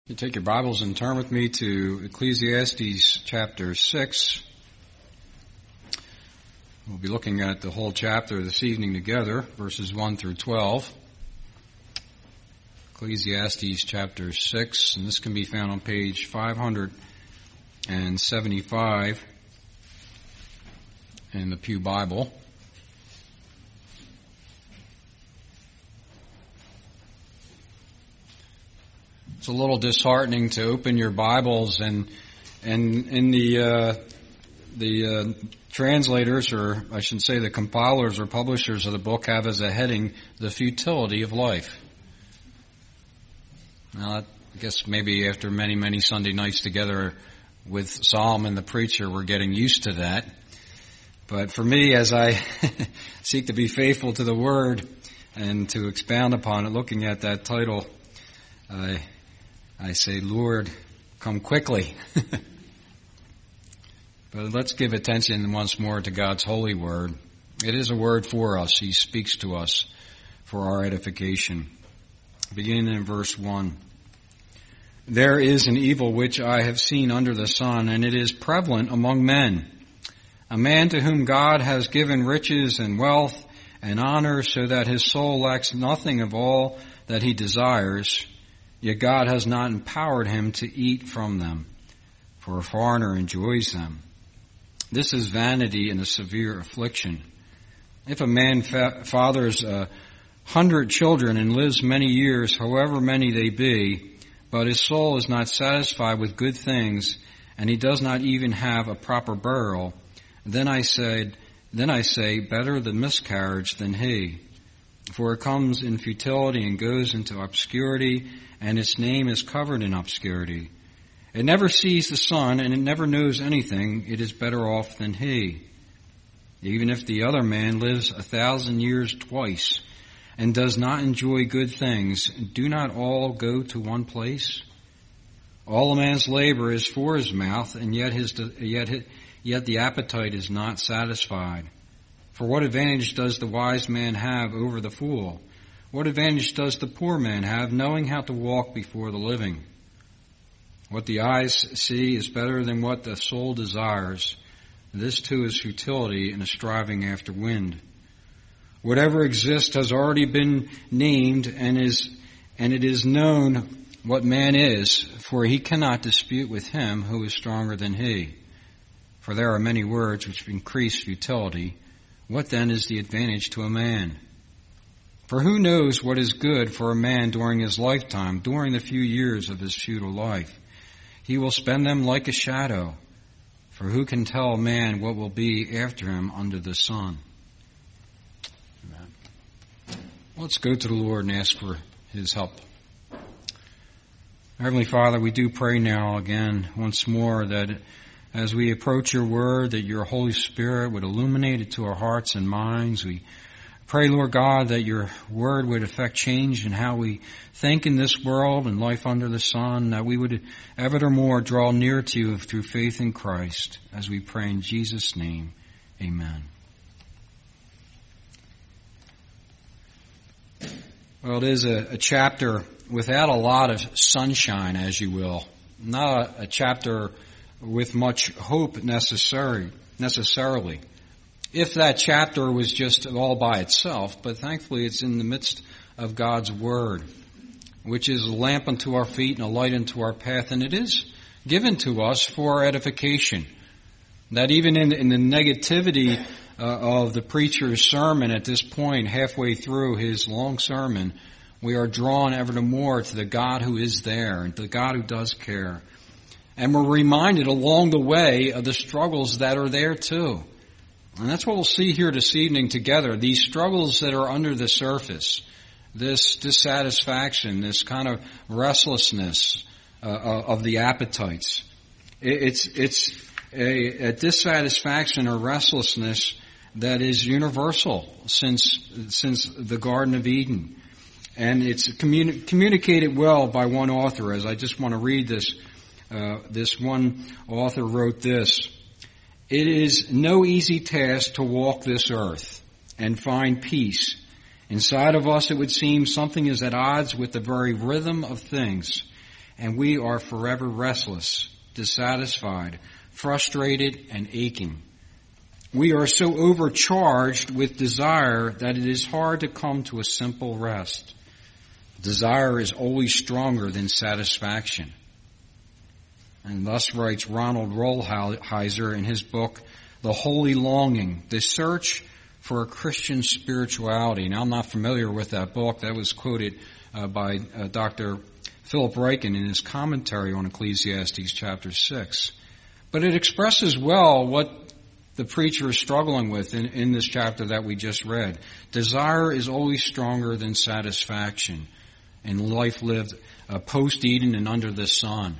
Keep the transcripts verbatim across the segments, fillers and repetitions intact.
You take your Bibles and turn with me to Ecclesiastes chapter six. We'll be looking at the whole chapter this evening together, verses one through twelve. Ecclesiastes chapter six, and this can be found on page five hundred seventy-five in the Pew Bible. It's a little disheartening to open your Bibles and and in the uh, the uh, translators, or I should say the compilers or publishers of the book, have as a heading the futility of life. Now, I guess maybe after many many Sunday nights together with Solomon the preacher, we're getting used to that. But for me, as I seek to be faithful to the Word and to expound upon it, looking at that title, I. I say, Lord, come quickly. But let's give attention once more to God's holy word. It is a word for us. He speaks to us for our edification. Beginning in verse one. There is an evil which I have seen under the sun, and it is prevalent among men. A man to whom God has given riches and wealth and honor, so that his soul lacks nothing of all that he desires. Yet God has not empowered him to eat from them, for a foreigner enjoys them. This is vanity and a severe affliction. If a man fa- fathers a hundred children and lives many years, however many they be, but his soul is not satisfied with good things, and he does not even have a proper burial, then I said, then I say, better the miscarriage than he. For it comes in futility and goes into obscurity, and its name is covered in obscurity. It never sees the sun, and it never knows anything. It is better off than he. Even if the other man lives a thousand years twice, and does not enjoy good things, do not all go to one place? All a man's labor is for his mouth, and yet his yet yet the appetite is not satisfied. For what advantage does the wise man have over the fool? What advantage does the poor man have, knowing how to walk before the living? What the eyes see is better than what the soul desires. This too is futility and a striving after wind. Whatever exists has already been named, and is and it is known what man is, for he cannot dispute with him who is stronger than he. For there are many words which increase futility. What then is the advantage to a man? For who knows what is good for a man during his lifetime, during the few years of his futile life? He will spend them like a shadow. For who can tell a man what will be after him under the sun? Amen. Let's go to the Lord and ask for his help. Heavenly Father, we do pray now again once more that as we approach your word, that your Holy Spirit would illuminate it to our hearts and minds. We pray, Lord God, that your word would affect change in how we think in this world and life under the sun, that we would evermore draw near to you through faith in Christ, as we pray in Jesus' name. Amen. Well, it is a, a chapter without a lot of sunshine, as you will. Not a, a chapter with much hope necessary, necessarily. If that chapter was just all by itself, but thankfully it's in the midst of God's Word, which is a lamp unto our feet and a light unto our path, and it is given to us for our edification. That even in, in the negativity uh, of the preacher's sermon at this point, halfway through his long sermon, we are drawn ever more to the God who is there and to the God who does care. And we're reminded along the way of the struggles that are there too. And that's what we'll see here this evening together. These struggles that are under the surface. This dissatisfaction, this kind of restlessness uh, of the appetites. It's, it's a, a dissatisfaction or restlessness that is universal since, since the Garden of Eden. And it's communi- communicated well by one author, as I just want to read this. Uh, this one author wrote this: "It is no easy task to walk this earth and find peace. Inside of us, it would seem something is at odds with the very rhythm of things, and we are forever restless, dissatisfied, frustrated, and aching. We are so overcharged with desire that it is hard to come to a simple rest. Desire is always stronger than satisfaction. And thus writes Ronald Rolheiser in his book, The Holy Longing, The Search for a Christian Spirituality. Now, I'm not familiar with that book. That was quoted uh, by uh, Doctor Philip Ryken in his commentary on Ecclesiastes chapter six. But it expresses well what the preacher is struggling with in, in this chapter that we just read. Desire is always stronger than satisfaction in life lived uh, post-Eden and under the sun.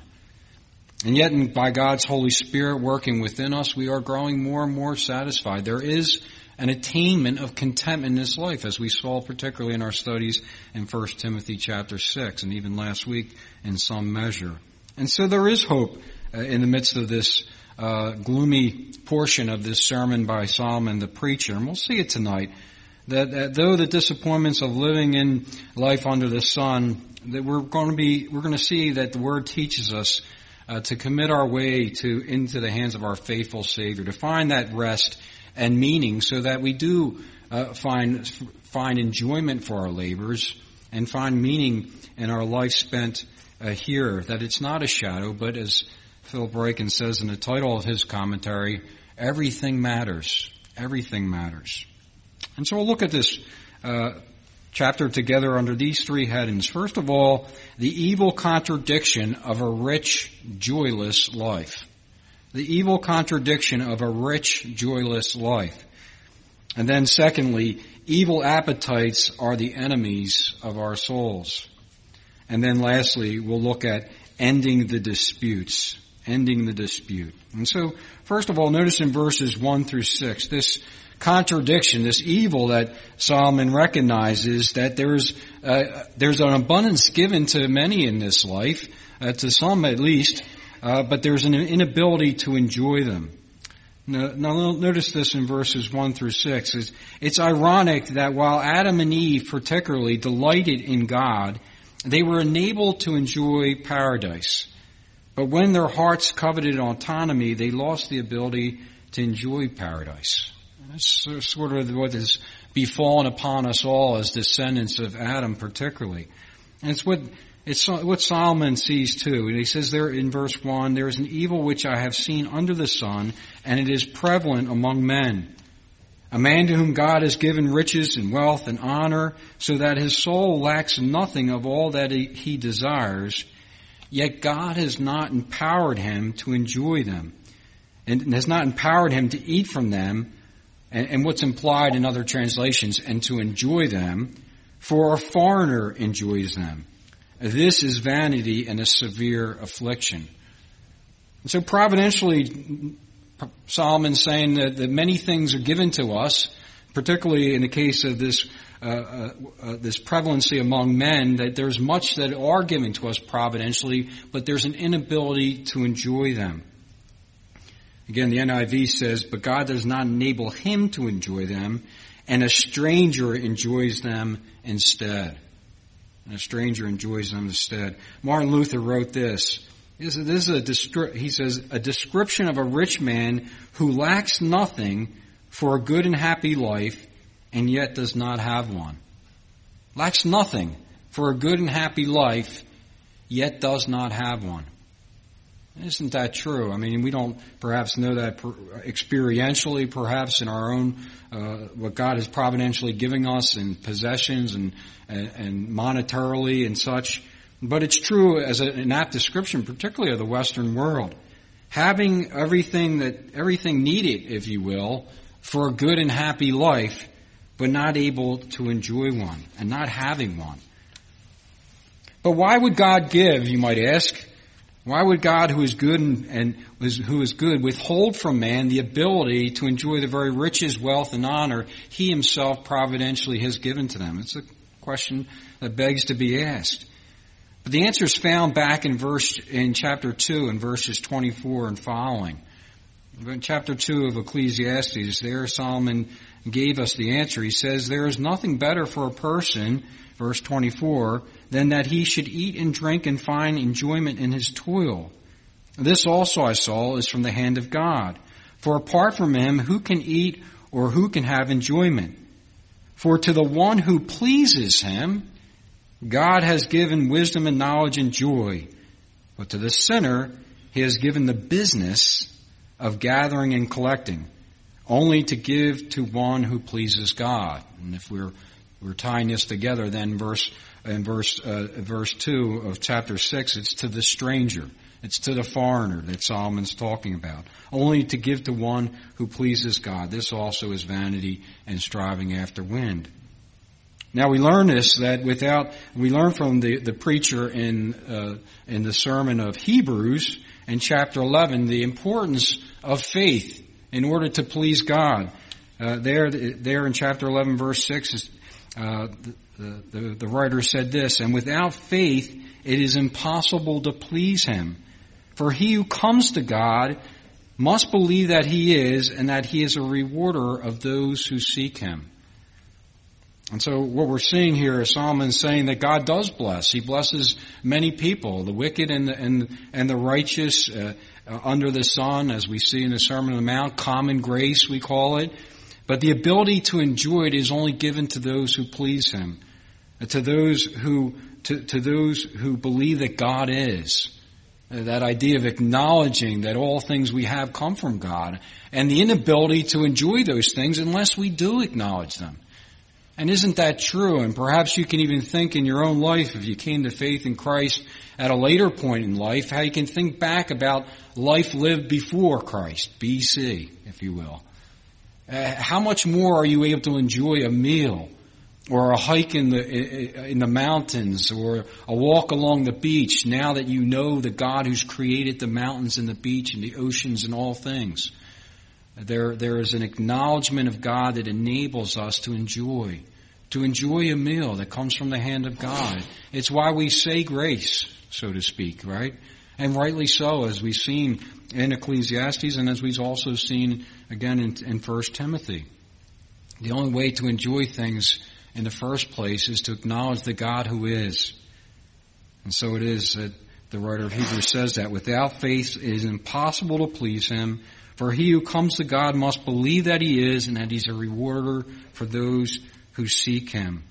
And yet, in, by God's Holy Spirit working within us, we are growing more and more satisfied. There is an attainment of contentment in this life, as we saw particularly in our studies in First Timothy chapter six, and even last week in some measure. And so there is hope uh, in the midst of this uh, gloomy portion of this sermon by Solomon the preacher. And we'll see it tonight, that, that though the disappointments of living in life under the sun, that we're going to be, we're going to see that the Word teaches us Uh, to commit our way to into the hands of our faithful Savior, to find that rest and meaning, so that we do uh, find find enjoyment for our labors and find meaning in our life spent uh, here. That it's not a shadow, but as Philip Ryken says in the title of his commentary, everything matters. Everything matters. And so we'll look at this Uh, chapter together under these three headings. First of all, the evil contradiction of a rich, joyless life. The evil contradiction of a rich, joyless life. And then secondly, evil appetites are the enemies of our souls. And then lastly, we'll look at ending the disputes. Ending the dispute. And so, first of all, notice in verses one through six, this contradiction, this evil that Solomon recognizes, that there's uh, there's an abundance given to many in this life, uh, to some at least, uh, but there's an inability to enjoy them. Now, now notice this in verses one through six. It's, it's ironic that while Adam and Eve particularly delighted in God, they were enabled to enjoy paradise. But when their hearts coveted autonomy, they lost the ability to enjoy paradise. That's sort of what has befallen upon us all as descendants of Adam particularly. And it's what, it's what Solomon sees too. And he says there in verse one, there is an evil which I have seen under the sun, and it is prevalent among men. A man to whom God has given riches and wealth and honor, so that his soul lacks nothing of all that he, he desires, yet God has not empowered him to enjoy them, and has not empowered him to eat from them, and, and what's implied in other translations, and to enjoy them, for a foreigner enjoys them. This is vanity and a severe affliction. And so providentially, Solomon's saying that, that many things are given to us, particularly in the case of this uh, uh, uh, this prevalency among men, that there's much that are given to us providentially, but there's an inability to enjoy them. Again, the N I V says, but God does not enable him to enjoy them, and a stranger enjoys them instead. And a stranger enjoys them instead. Martin Luther wrote this. This is a, he says, a description of a rich man who lacks nothing for a good and happy life, and yet does not have one. Lacks nothing for a good and happy life, yet does not have one. Isn't that true? I mean, we don't perhaps know that experientially, perhaps in our own, uh, what God is providentially giving us in possessions and, and, and monetarily and such. But it's true as a, an apt description, particularly of the Western world. Having everything that, everything needed, if you will, for a good and happy life, but not able to enjoy one and not having one. But why would God give, you might ask? Why would God, who is good and, and who is good, withhold from man the ability to enjoy the very riches, wealth, and honor he himself providentially has given to them? It's a question that begs to be asked. But the answer is found back in verse in chapter two, in verses twenty-four and following. In chapter two of Ecclesiastes, there Solomon gave us the answer. He says, there is nothing better for a person, verse twenty-four, than that he should eat and drink and find enjoyment in his toil. This also I saw is from the hand of God. For apart from him, who can eat or who can have enjoyment? For to the one who pleases him, God has given wisdom and knowledge and joy. But to the sinner, he has given the business of gathering and collecting, only to give to one who pleases God. And if we're we're tying this together, then verse in verse uh, verse two of chapter six, it's to the stranger, it's to the foreigner that Solomon's talking about, only to give to one who pleases God. This also is vanity and striving after wind. Now we learn this, that without, we learn from the, the preacher in, uh, in the sermon of Hebrews in chapter eleven, the importance of faith in order to please God. Uh, there, there in chapter eleven verse six, uh, the, the, the writer said this, and without faith it is impossible to please him. For he who comes to God must believe that he is, and that he is a rewarder of those who seek him. And so what we're seeing here is Solomon saying that God does bless. He blesses many people, the wicked and the, and, and the righteous uh, uh, under the sun, as we see in the Sermon on the Mount, common grace we call it. But the ability to enjoy it is only given to those who please him, uh, to those who to, to those who believe that God is. Uh, that idea of acknowledging that all things we have come from God, and the inability to enjoy those things unless we do acknowledge them. And isn't that true? And perhaps you can even think in your own life, if you came to faith in Christ at a later point in life, how you can think back about life lived before Christ, B C, if you will. Uh, how much more are you able to enjoy a meal, or a hike in the in the mountains, or a walk along the beach, now that you know the God who's created the mountains and the beach and the oceans and all things? There, there is an acknowledgement of God that enables us to enjoy, to enjoy a meal that comes from the hand of God. It's why we say grace, so to speak, right? And rightly so, as we've seen in Ecclesiastes and as we've also seen again in, in First Timothy. The only way to enjoy things in the first place is to acknowledge the God who is. And so it is that the writer of Hebrews says that without faith it is impossible to please him. For he who comes to God must believe that he is, and that he's a rewarder for those who seek him.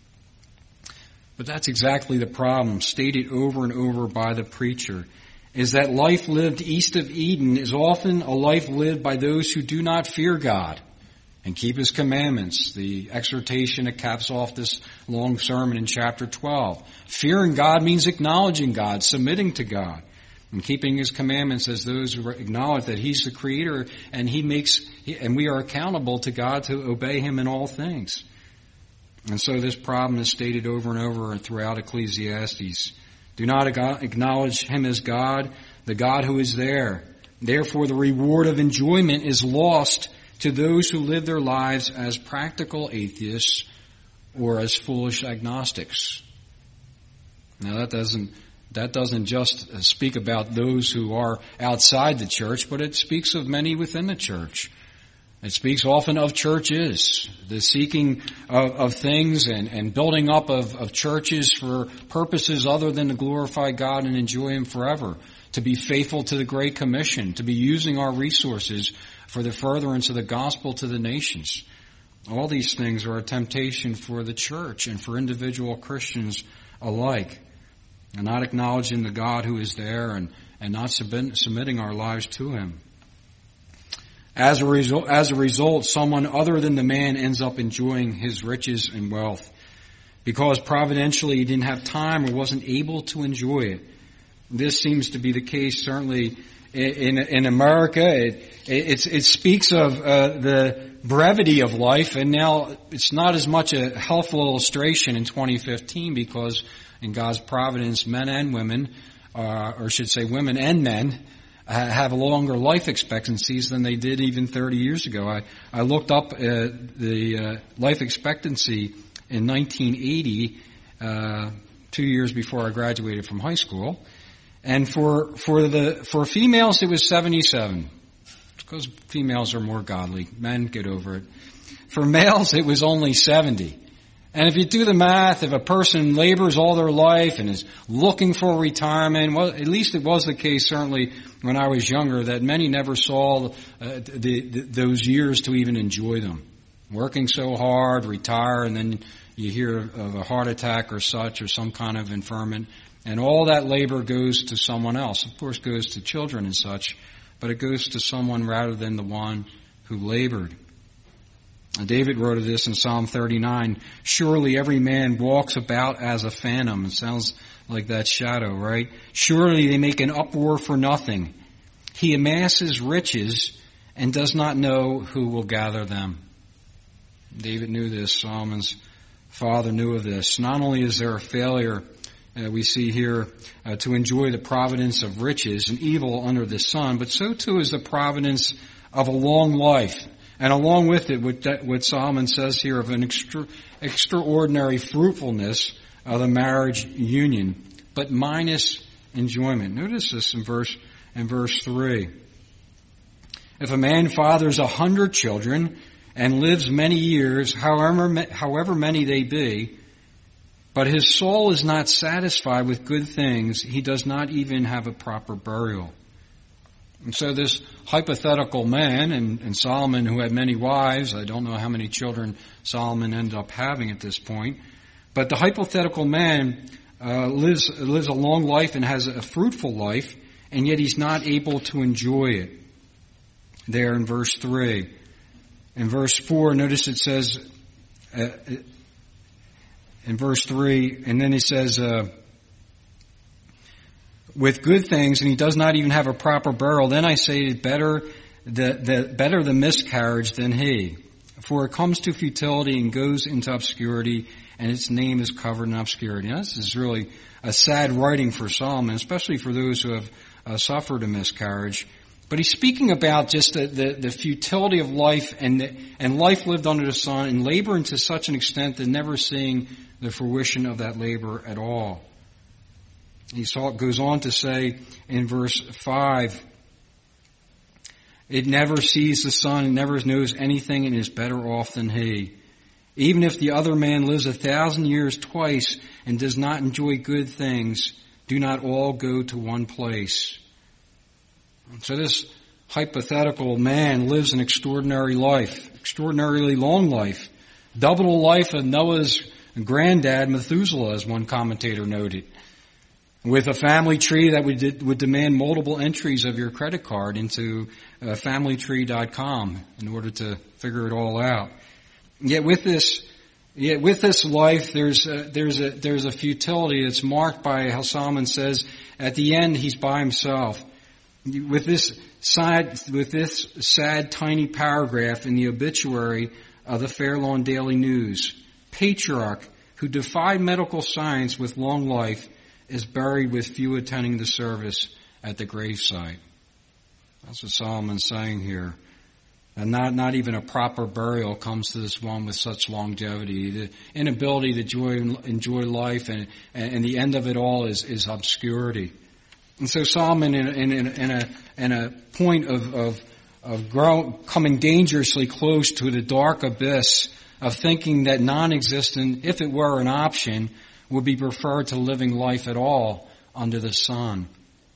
But that's exactly the problem, stated over and over by the preacher, is that life lived east of Eden is often a life lived by those who do not fear God and keep his commandments. The exhortation that caps off this long sermon in chapter twelve. Fearing God means acknowledging God, submitting to God. And keeping his commandments as those who acknowledge that he's the creator, and he makes, and we are accountable to God to obey him in all things. And so this problem is stated over and over throughout Ecclesiastes. Do not acknowledge him as God, the God who is there. Therefore the reward of enjoyment is lost to those who live their lives as practical atheists or as foolish agnostics. Now that doesn't That doesn't just speak about those who are outside the church, but it speaks of many within the church. It speaks often of churches, the seeking of, of things and, and building up of, of churches for purposes other than to glorify God and enjoy him forever, to be faithful to the Great Commission, to be using our resources for the furtherance of the gospel to the nations. All these things are a temptation for the church and for individual Christians alike. And not acknowledging the God who is there and, and not submit, submitting our lives to him. As a result, as a result, someone other than the man ends up enjoying his riches and wealth because providentially he didn't have time or wasn't able to enjoy it. This seems to be the case certainly in, in, in America. It, it, it speaks of uh, the brevity of life, and now it's not as much a helpful illustration in twenty fifteen because in God's providence, men and women, uh, or I should say women and men, uh, have longer life expectancies than they did even thirty years ago. I, I looked up uh, the uh, life expectancy in nineteen eighty, uh, two years before I graduated from high school, and for for the for females it was seventy-seven, because females are more godly. Men get over it. For males, it was only seventy. And if you do the math, if a person labors all their life and is looking for retirement, well, at least it was the case certainly when I was younger, that many never saw uh, the, the, those years to even enjoy them. Working so hard, retire, and then you hear of a heart attack or such, or some kind of infirmity, and all that labor goes to someone else. Of course, goes to children and such, but it goes to someone rather than the one who labored. David wrote of this in Psalm thirty-nine, surely every man walks about as a phantom. It sounds like that shadow, right? Surely they make an uproar for nothing. He amasses riches and does not know who will gather them. David knew this. Solomon's father knew of this. Not only is there a failure, uh, we see here, uh, to enjoy the providence of riches and evil under the sun, but so too is the providence of a long life. And along with it, what, that, what Solomon says here of an extra, extraordinary fruitfulness of the marriage union, but minus enjoyment. Notice this in verse in verse three. If a man fathers a hundred children and lives many years, however however many they be, but his soul is not satisfied with good things, he does not even have a proper burial. And so this hypothetical man, and, and Solomon, who had many wives, I don't know how many children Solomon ended up having at this point, but the hypothetical man uh, lives lives a long life and has a fruitful life, and yet he's not able to enjoy it. There in verse three. In verse four, notice it says, uh, in verse three, and then it says, uh, with good things, and he does not even have a proper burial, then I say better the, the better the miscarriage than he. For it comes to futility and goes into obscurity, and its name is covered in obscurity. Now, this is really a sad writing for Solomon, especially for those who have uh, suffered a miscarriage. But he's speaking about just the, the, the futility of life and the, and life lived under the sun and laboring to such an extent that never seeing the fruition of that labor at all. He goes on to say in verse five, it never sees the sun, it never knows anything, and is better off than he. Even if the other man lives a thousand years twice and does not enjoy good things, do not all go to one place. So this hypothetical man lives an extraordinary life, extraordinarily long life, double the life of Noah's granddad Methuselah, as one commentator noted, with a family tree that would, would demand multiple entries of your credit card into uh, family tree dot com in order to figure it all out. Yet with this, yet with this life, there's a, there's a there's a futility that's marked by how Solomon says at the end he's by himself. With this sad, with this sad tiny paragraph in the obituary of the Fairlawn Daily News, patriarch who defied medical science with long life is buried with few attending the service at the gravesite. That's what Solomon's saying here. And not, not even a proper burial comes to this one with such longevity. The inability to enjoy, enjoy life, and, and the end of it all is, is obscurity. And so Solomon, in, in, in, a, in a point of, of, of grow, coming dangerously close to the dark abyss of thinking that non-existent, if it were an option, would be preferred to living life at all under the sun.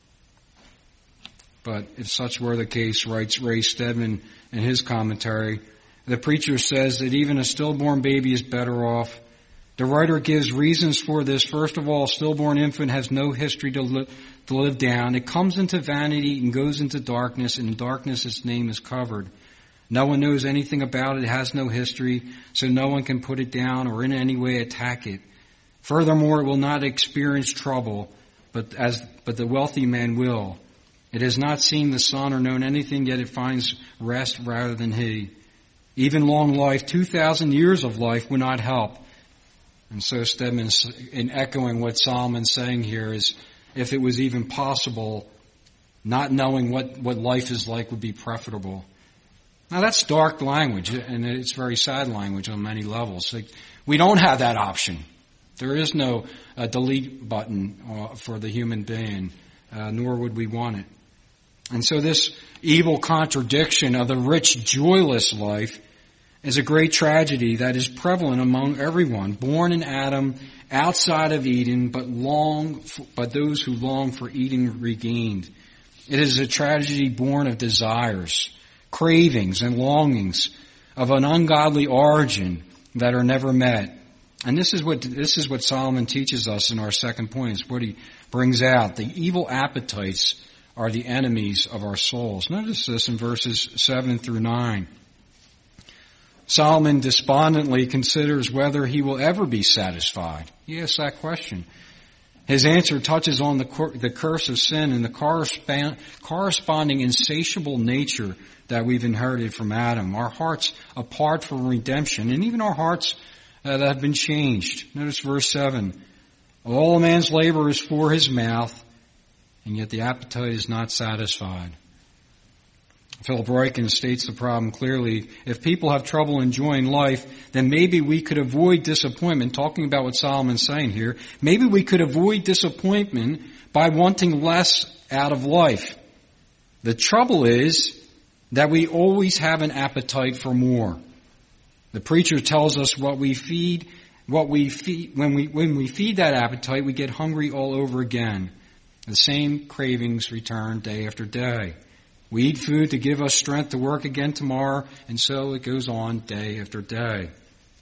But if such were the case, writes Ray Stedman in his commentary, the preacher says that even a stillborn baby is better off. The writer gives reasons for this. First of all, a stillborn infant has no history to, li- to live down. It comes into vanity and goes into darkness, and in darkness its name is covered. No one knows anything about it. It has no history, so no one can put it down or in any way attack it. Furthermore, it will not experience trouble, but as but the wealthy man will. It has not seen the sun or known anything, yet it finds rest rather than he. Even long life, two thousand years of life, would not help. And so Stedman, in echoing what Solomon's saying here, is if it was even possible, not knowing what, what life is like would be preferable. Now that's dark language, and it's very sad language on many levels. Like, we don't have that option. There is no uh, delete button uh, for the human being, uh, nor would we want it. And so this evil contradiction of the rich, joyless life is a great tragedy that is prevalent among everyone, born in Adam, outside of Eden, but long, but those who long for Eden regained. It is a tragedy born of desires, cravings, and longings of an ungodly origin that are never met. And this is what this is what Solomon teaches us in our second point. It's what he brings out. The evil appetites are the enemies of our souls. Notice this in verses seven through nine. Solomon despondently considers whether he will ever be satisfied. He asks that question. His answer touches on the, cur- the curse of sin and the correspond- corresponding insatiable nature that we've inherited from Adam. Our hearts apart from redemption, and even our hearts uh, that have been changed. Notice verse seven. All a man's labor is for his mouth, and yet the appetite is not satisfied. Philip Ryken states the problem clearly. If people have trouble enjoying life, then maybe we could avoid disappointment, talking about what Solomon's saying here. Maybe we could avoid disappointment by wanting less out of life. The trouble is that we always have an appetite for more. The preacher tells us what we feed, what we feed, when we, when we feed that appetite, we get hungry all over again. The same cravings return day after day. We eat food to give us strength to work again tomorrow, and so it goes on day after day.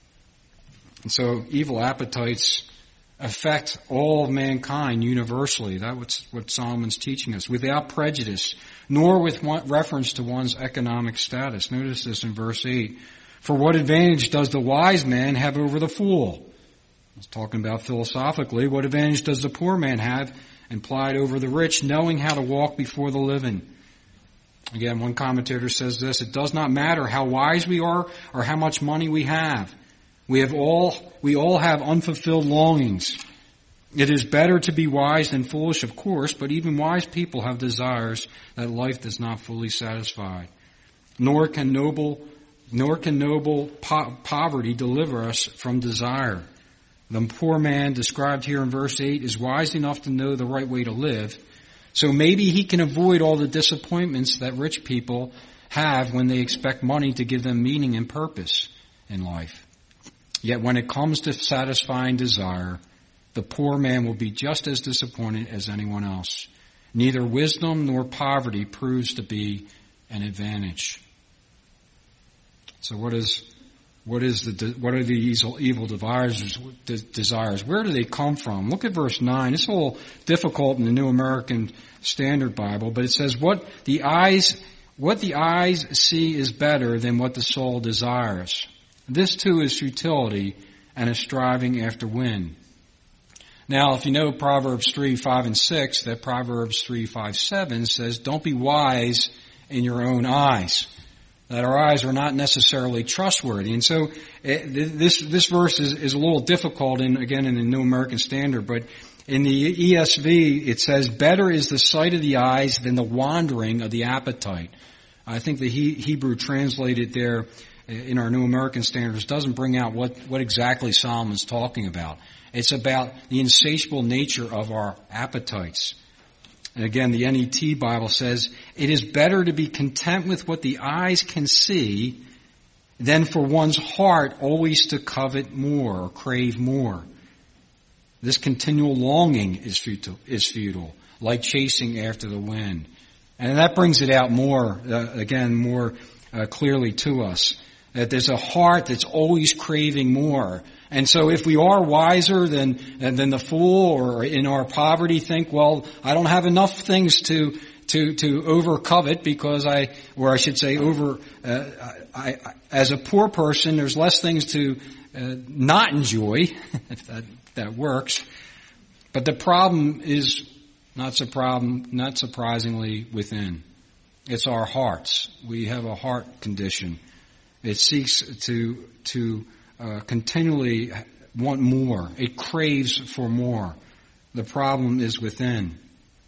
And so evil appetites affect all of mankind universally. That's what Solomon's teaching us, without prejudice, nor with reference to one's economic status. Notice this in verse eight. For what advantage does the wise man have over the fool? I was talking about philosophically. What advantage does the poor man have, implied over the rich, knowing how to walk before the living? Again, one commentator says this, it does not matter how wise we are or how much money we have. We have all, we all have unfulfilled longings. It is better to be wise than foolish, of course, but even wise people have desires that life does not fully satisfy. Nor can noble, nor can noble po- poverty deliver us from desire. The poor man described here in verse eight is wise enough to know the right way to live. So maybe he can avoid all the disappointments that rich people have when they expect money to give them meaning and purpose in life. Yet when it comes to satisfying desire, the poor man will be just as disappointed as anyone else. Neither wisdom nor poverty proves to be an advantage. So what is what is the what are the evil, evil desires? Desires? Where do they come from? Look at verse nine. It's a little difficult in the New American Standard Bible, but it says, "What the eyes what the eyes see is better than what the soul desires." This too is futility and a striving after wind. Now, if you know Proverbs three, five, and six, that Proverbs three, five, seven says, "Don't be wise in your own eyes." That our eyes are not necessarily trustworthy. And so this this verse is, is a little difficult, in, again, in the New American Standard, but in the E S V it says, better is the sight of the eyes than the wandering of the appetite. I think the he, Hebrew translated there in our New American Standards doesn't bring out what, what exactly Solomon's talking about. It's about the insatiable nature of our appetites. And again, the N E T Bible says, it is better to be content with what the eyes can see than for one's heart always to covet more or crave more. This continual longing is futile, is futile, like chasing after the wind. And that brings it out more, uh, again, more uh, clearly to us, that there's a heart that's always craving more. And so if we are wiser than than the fool, or in our poverty think, well, I don't have enough things to to to over covet because I, or I should say over, uh, I, I, as a poor person, there's less things to uh, not enjoy, if that that works. But the problem is not, problem, not surprisingly within. It's our hearts. We have a heart condition. It seeks to to Uh, continually want more. It craves for more. The problem is within.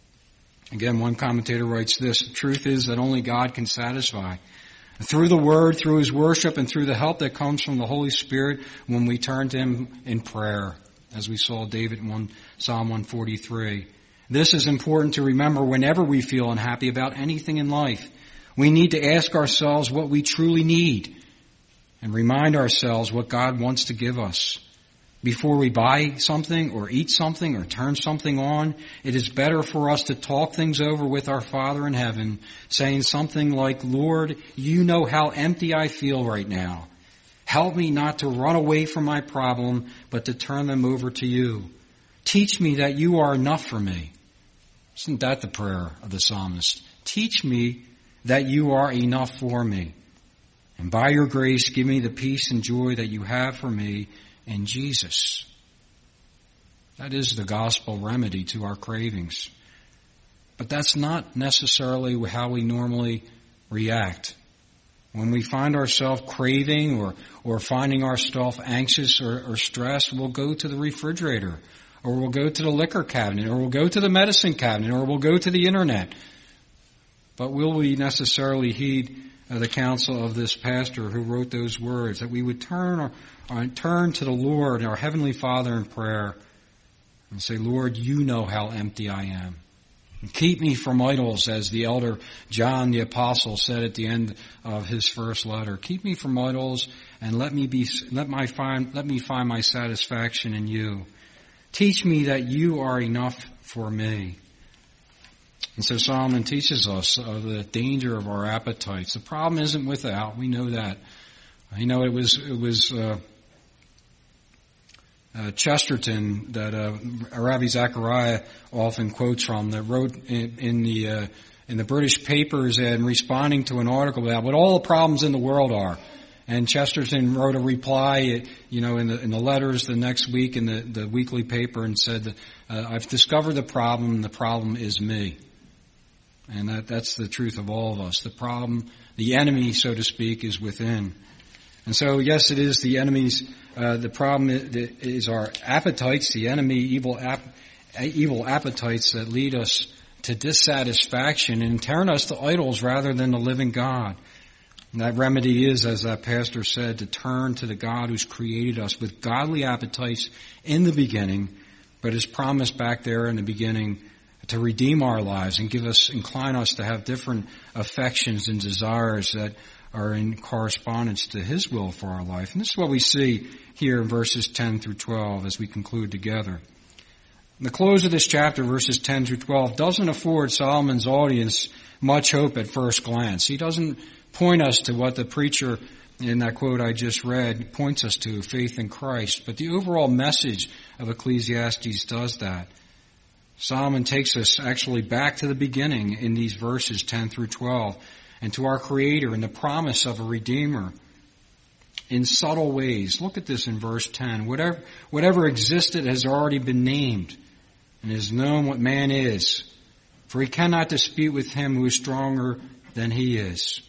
Again, one commentator writes this, the truth is that only God can satisfy. Through the Word, through His worship, and through the help that comes from the Holy Spirit when we turn to Him in prayer, as we saw David in one, Psalm one forty-three. This is important to remember whenever we feel unhappy about anything in life. We need to ask ourselves what we truly need. and remind ourselves what God wants to give us. Before we buy something or eat something or turn something on, it is better for us to talk things over with our Father in heaven, saying something like, Lord, you know how empty I feel right now. Help me not to run away from my problem, but to turn them over to you. Teach me that you are enough for me. Isn't that the prayer of the psalmist? Teach me that you are enough for me. And by your grace, give me the peace and joy that you have for me in Jesus. That is the gospel remedy to our cravings. But that's not necessarily how we normally react. When we find ourselves craving or, or finding ourselves anxious or, or stressed, we'll go to the refrigerator, or we'll go to the liquor cabinet, or we'll go to the medicine cabinet, or we'll go to the internet. But will we necessarily heed uh, the counsel of this pastor who wrote those words, that we would turn our, our, turn to the Lord, our Heavenly Father, in prayer and say, Lord, you know how empty I am. And keep me from idols, as the elder John the Apostle said at the end of his first letter. Keep me from idols, and let me be let my find let me find my satisfaction in you. Teach me that you are enough for me. And so Solomon teaches us of the danger of our appetites. The problem isn't without. We know that. You know, it was it was uh, uh, Chesterton that uh, Ravi Zachariah often quotes from, that wrote in, in the uh, in the British papers and responding to an article about what all the problems in the world are. And Chesterton wrote a reply, you know, in the in the letters the next week in the, the weekly paper, and said that uh, I've discovered the problem, and the problem is me. And that that's the truth of all of us. The problem, the enemy, so to speak, is within. And so, yes, it is the enemy's. Uh, the problem is our appetites, the enemy, evil ap, evil appetites that lead us to dissatisfaction and turn us to idols rather than the living God. And that remedy is, as that pastor said, to turn to the God who's created us with godly appetites in the beginning, but has promised back there in the beginning to redeem our lives and give us, incline us to have different affections and desires that are in correspondence to His will for our life. And this is what we see here in verses ten through twelve as we conclude together. The close of this chapter, verses ten through twelve, doesn't afford Solomon's audience much hope at first glance. He doesn't point us to what the preacher in that quote I just read points us to, faith in Christ. But the overall message of Ecclesiastes does that. Solomon takes us actually back to the beginning in these verses ten through twelve, and to our Creator and the promise of a Redeemer in subtle ways. Look at this in verse ten. Whatever, whatever existed has already been named and is known what man is, for he cannot dispute with him who is stronger than he is.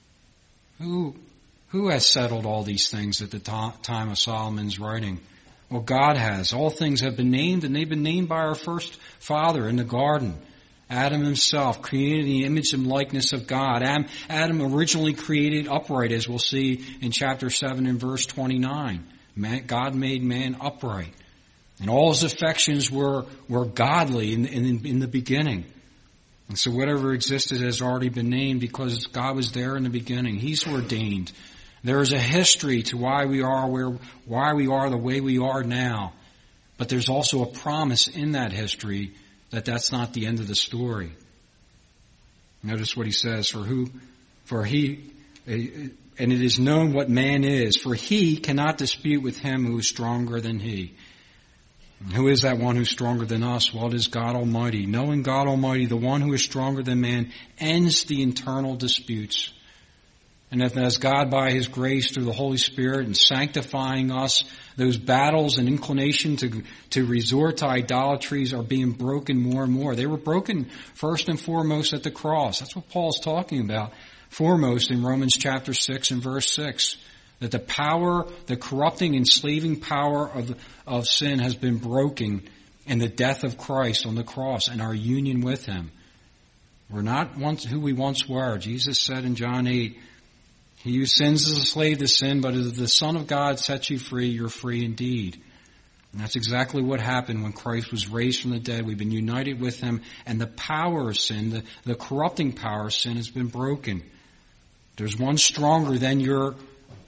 Who, who has settled all these things at the to- time of Solomon's writing? Well, God has. All things have been named, and they've been named by our first father in the garden. Adam himself, created in the image and likeness of God. Adam originally created upright, as we'll see in chapter seven and verse twenty-nine. Man, God made man upright. And all his affections were, were godly in, in, in the beginning. And so whatever existed has already been named because God was there in the beginning. He's ordained. There is a history to why we are where, why we are the way we are now. But there's also a promise in that history that that's not the end of the story. Notice what he says, for who, for he, and it is known what man is, for he cannot dispute with him who is stronger than he. And who is that one who's stronger than us? Well, it is God Almighty. Knowing God Almighty, the one who is stronger than man, ends the internal disputes. And that as God, by His grace through the Holy Spirit and sanctifying us, those battles and inclination to, to resort to idolatries are being broken more and more. They were broken first and foremost at the cross. That's what Paul's talking about. Foremost in Romans chapter six and verse six. That the power, the corrupting, enslaving power of, of sin has been broken in the death of Christ on the cross and our union with Him. We're not once who we once were. Jesus said in John eight, he who sins is a slave to sin, but if the Son of God sets you free, you're free indeed. And that's exactly what happened when Christ was raised from the dead. We've been united with Him, and the power of sin, the, the corrupting power of sin has been broken. There's one stronger than your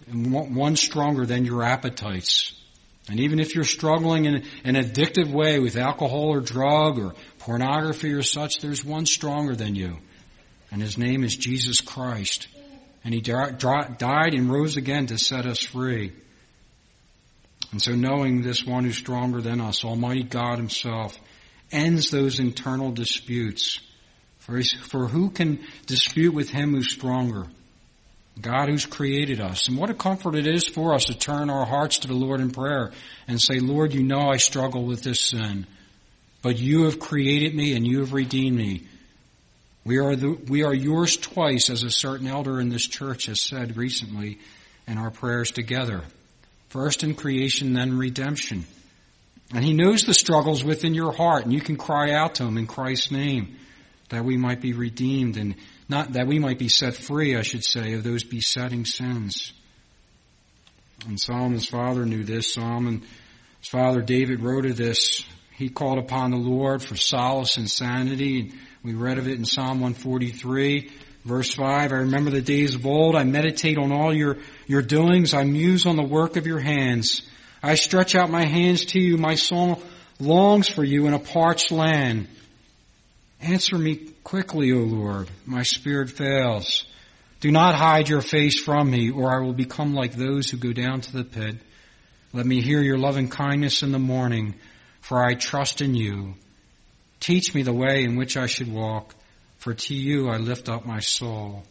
and one stronger than your appetites. And even if you're struggling in an addictive way with alcohol or drug or pornography or such, there's one stronger than you. And his name is Jesus Christ. And he died and rose again to set us free. And so knowing this one who's stronger than us, Almighty God himself, ends those internal disputes. For, for who can dispute with him who's stronger? God who's created us. And what a comfort it is for us to turn our hearts to the Lord in prayer and say, Lord, you know I struggle with this sin, but you have created me and you have redeemed me. We are the, we are yours twice, as a certain elder in this church has said recently in our prayers together. First in creation, then redemption. And he knows the struggles within your heart, and you can cry out to him in Christ's name that we might be redeemed and not that we might be set free, I should say, of those besetting sins. And Solomon's father knew this. Solomon's father David wrote of this. He called upon the Lord for solace and sanity. We read of it in Psalm one forty-three, verse five. I remember the days of old. I meditate on all your, your doings. I muse on the work of your hands. I stretch out my hands to you. My soul longs for you in a parched land. Answer me quickly, O Lord. My spirit fails. Do not hide your face from me, or I will become like those who go down to the pit. Let me hear your loving kindness in the morning, for I trust in you. Teach me the way in which I should walk, for to you I lift up my soul.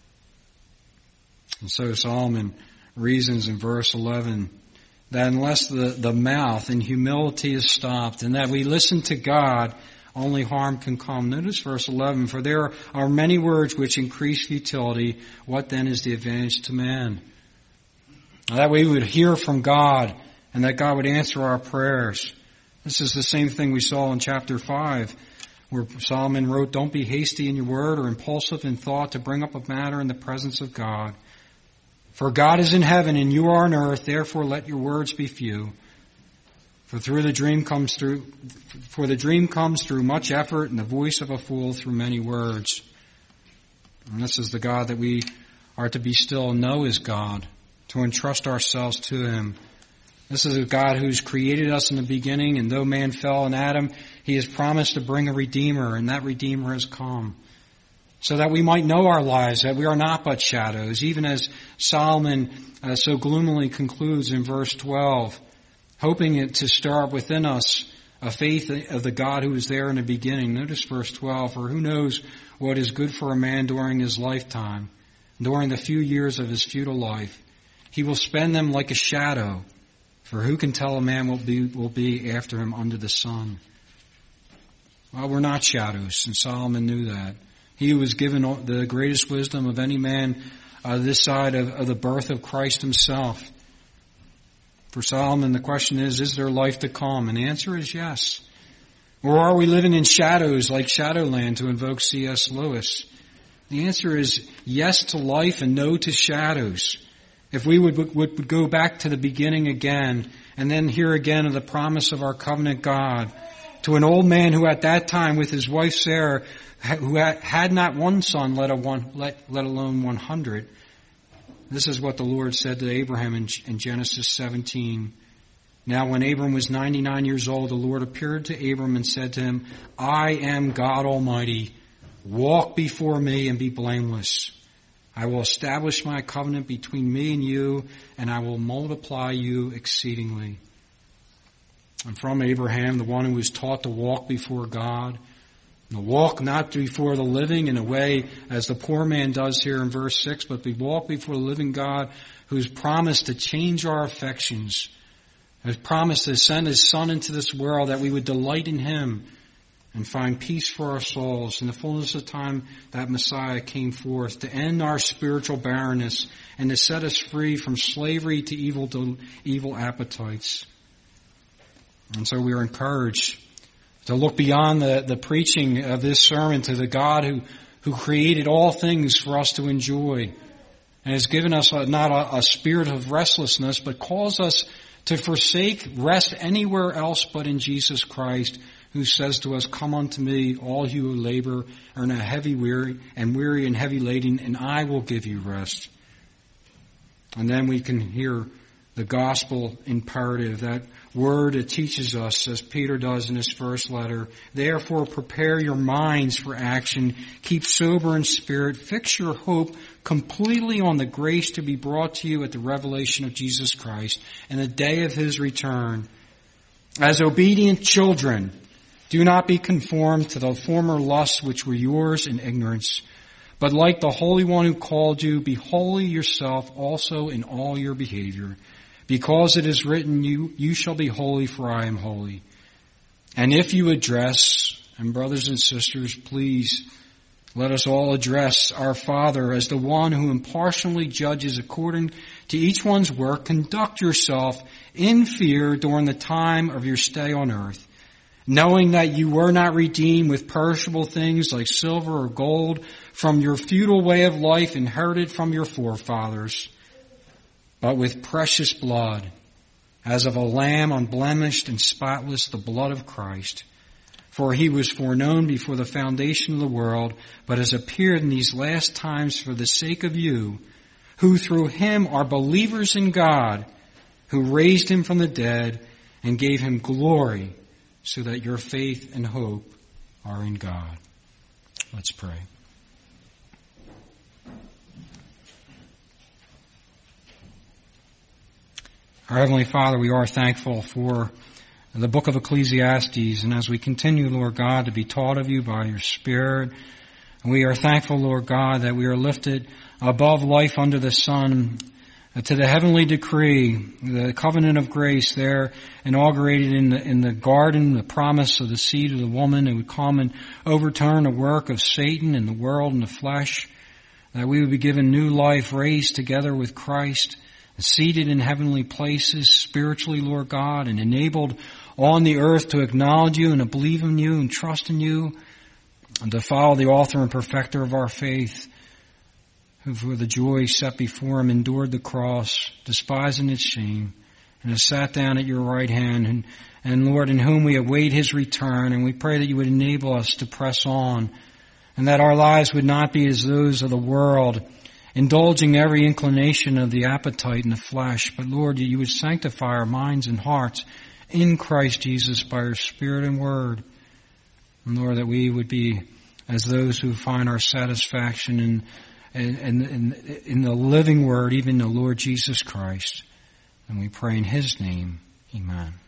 And so Solomon reasons in verse eleven that unless the, the mouth in humility is stopped and that we listen to God, only harm can come. Notice verse eleven, for there are many words which increase futility. What then is the advantage to man? Now, that we would hear from God and that God would answer our prayers. This is the same thing we saw in chapter five, where Solomon wrote, don't be hasty in your word or impulsive in thought to bring up a matter in the presence of God. For God is in heaven and you are on earth, therefore let your words be few. For through the dream comes through, for the dream comes through much effort, and the voice of a fool through many words. And this is the God that we are to be still and know is God, to entrust ourselves to him. This is a God who's created us in the beginning, and though man fell in Adam, he has promised to bring a Redeemer, and that Redeemer has come. So that we might know our lives, that we are not but shadows, even as Solomon uh, so gloomily concludes in verse twelve. Hoping it to stir up within us a faith of the God who was there in the beginning. Notice verse twelve, for who knows what is good for a man during his lifetime, during the few years of his futile life. He will spend them like a shadow, for who can tell a man what be, will be after him under the sun? Well, we're not shadows, and Solomon knew that. He who was given the greatest wisdom of any man uh, this side of, of the birth of Christ himself. For Solomon, the question is, is there life to come? And the answer is yes. Or are we living in shadows like Shadowland, to invoke C S Lewis? The answer is yes to life and no to shadows. If we would, would, would go back to the beginning again and then hear again of the promise of our covenant God to an old man who at that time with his wife Sarah, who had not one son, let, a one, let, let alone one hundred, this is what the Lord said to Abraham in, in Genesis seventeen. Now when Abram was ninety-nine years old, the Lord appeared to Abram and said to him, I am God Almighty. Walk before me and be blameless. I will establish my covenant between me and you, and I will multiply you exceedingly. And from Abraham, the one who was taught to walk before God, to walk not before the living in a way as the poor man does here in verse six, but we walk before the living God who's promised to change our affections, has promised to send his Son into this world that we would delight in him and find peace for our souls. In the fullness of time, that Messiah came forth to end our spiritual barrenness and to set us free from slavery to evil, to evil appetites. And so we are encouraged to look beyond the, the preaching of this sermon to the God who, who created all things for us to enjoy and has given us a, not a, a spirit of restlessness, but calls us to forsake rest anywhere else but in Jesus Christ, who says to us, come unto me, all you who labor are in a heavy weary and weary and heavy laden, and I will give you rest. And then we can hear the gospel imperative, that word that teaches us, as Peter does in his first letter, therefore prepare your minds for action, keep sober in spirit, fix your hope completely on the grace to be brought to you at the revelation of Jesus Christ and the day of his return. As obedient children, do not be conformed to the former lusts which were yours in ignorance, but like the Holy One who called you, be holy yourself also in all your behavior. Because it is written, you, you shall be holy, for I am holy. And if you address, and brothers and sisters, please let us all address our Father as the one who impartially judges according to each one's work. Conduct yourself in fear during the time of your stay on earth, knowing that you were not redeemed with perishable things like silver or gold from your futile way of life inherited from your forefathers, but with precious blood, as of a lamb unblemished and spotless, the blood of Christ. For he was foreknown before the foundation of the world, but has appeared in these last times for the sake of you, who through him are believers in God, who raised him from the dead and gave him glory, so that your faith and hope are in God. Let's pray. Our Heavenly Father, we are thankful for the book of Ecclesiastes, and as we continue, Lord God, to be taught of you by your Spirit, we are thankful, Lord God, that we are lifted above life under the sun to the heavenly decree, the covenant of grace there inaugurated in the, in the garden, the promise of the seed of the woman that would come and overturn the work of Satan and the world and the flesh, that we would be given new life, raised together with Christ, seated in heavenly places spiritually, Lord God, and enabled on the earth to acknowledge you and to believe in you and trust in you and to follow the author and perfecter of our faith, who for the joy set before him endured the cross, despising its shame, and has sat down at your right hand, and, and Lord, in whom we await his return, and we pray that you would enable us to press on, and that our lives would not be as those of the world, indulging every inclination of the appetite and the flesh, but Lord, you would sanctify our minds and hearts in Christ Jesus by your Spirit and Word. And Lord, that we would be as those who find our satisfaction in, in, in, in the living Word, even the Lord Jesus Christ. And we pray in his name. Amen.